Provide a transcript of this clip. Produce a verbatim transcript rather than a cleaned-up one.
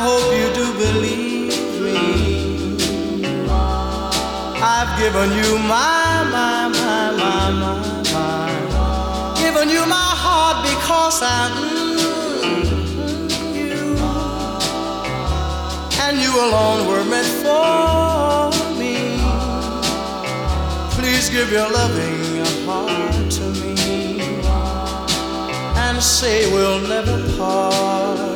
hope you do believe me. I've given you my, my, my, my, my, my. Given you my heart because I mm, you. And you alone were meant for me. Please give your loving heart to me and say we'll never part.